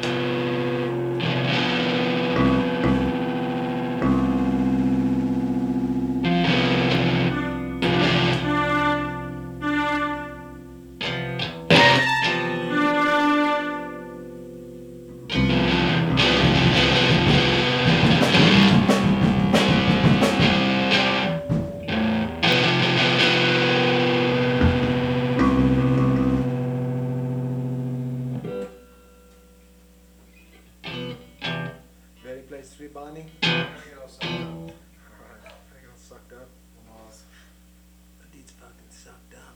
Ready, place 3, Bonnie? I get all sucked up. Alright, I got sucked up. Almost. The dude's fucking sucked up.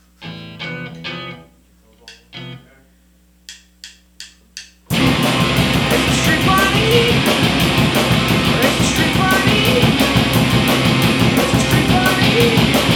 Street Bonnie. It's a Street Bonnie. It's a Street Bonnie.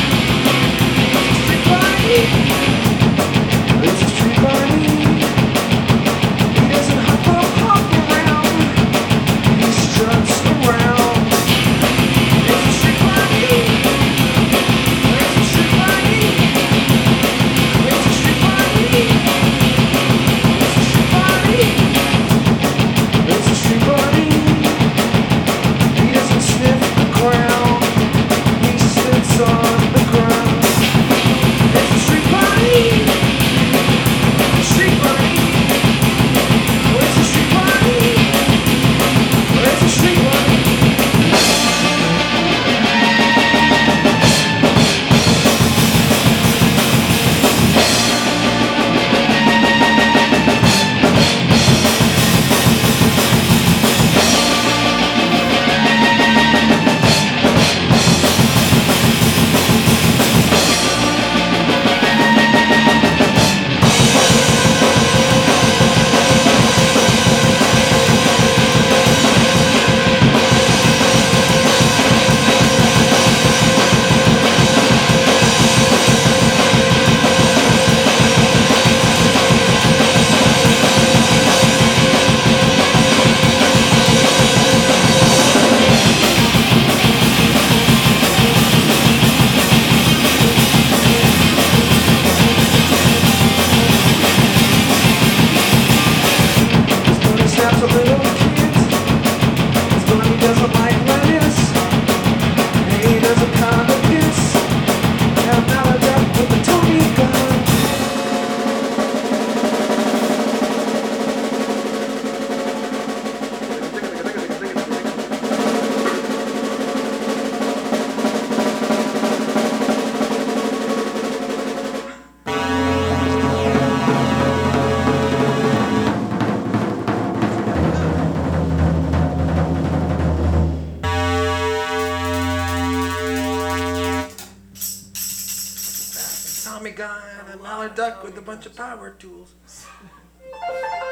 It's a Street Bonnie. It's a Street Bonnie. He doesn't hop around. He struts around. It's a Street Bonnie. It's a Street Bonnie. It's a Street Bonnie. It's a Street Bonnie. It's a Street Bonnie. He doesn't sniff the ground. He sits on the ground. It's a Street Bonnie. Street Bonnie. It's a Street Bonnie. It's a Street Bonnie. This bunny snaps a little kid. This bunny doesn't like lettuce. And he doesn't kind of kiss. And I'm not a duck with a Tony gun. Tommy guy and a mallard duck with a bunch of power tools.